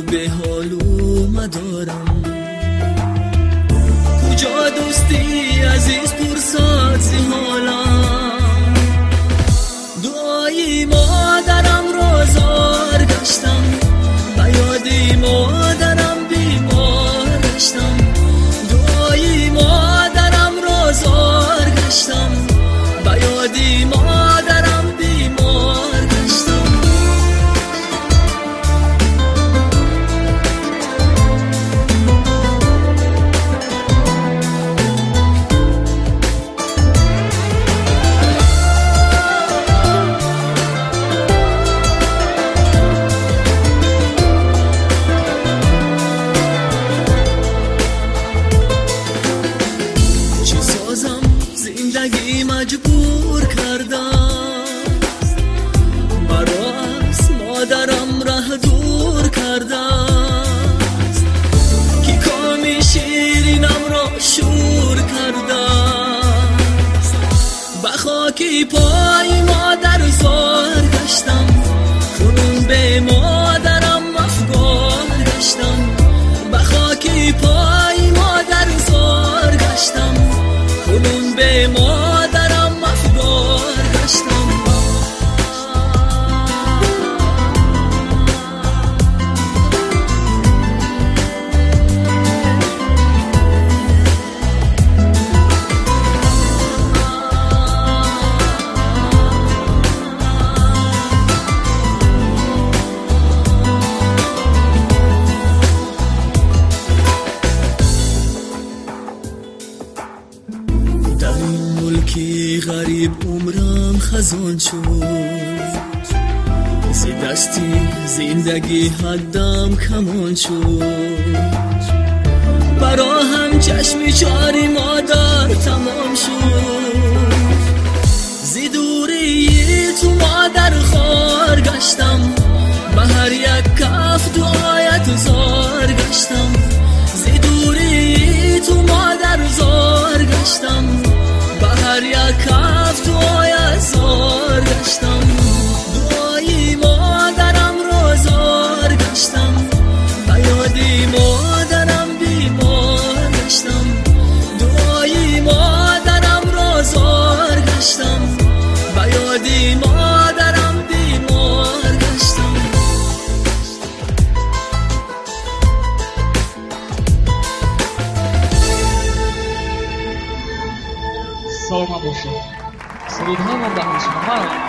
به حالو مدارم. کجا دوستی عزیز پرساد زی حالم، دعایی مادرم روزار گشتم، بیادی مادرم بیمار گشتم. دعایی مادرم روزار گشتم، بیادی مادرم بیمار گشتم. زندگی مجبور کردم، براست مادرم ره دور کردم، کی کامی شیرینم را شور کردم. به خاکی پای مادر زار گشتم، خونم به مادرم افگار گشتم. به خاکی پای مادر زار گشتم، خونم به مادرم افگار گشتم. در این ملکی غریب عمرم خزان شد، زی دستی زندگی حدم کمان شد. برا هم چشم چاری مادر تمام شد، زی دوری تو مادر خار گشتم، به هر یک کف دعایت زار گشتم. زی دوری تو مادر زار گشتم، به هر یک کف دعایت زار گشتم. دعایی مادرم روزار گشتم، بیادی مادرم بیمار گشتم. دعایی مادرم روزار گشتم، بیادی مادرم بیمار گشتم. سلام باشید. سرودها و دهنشونها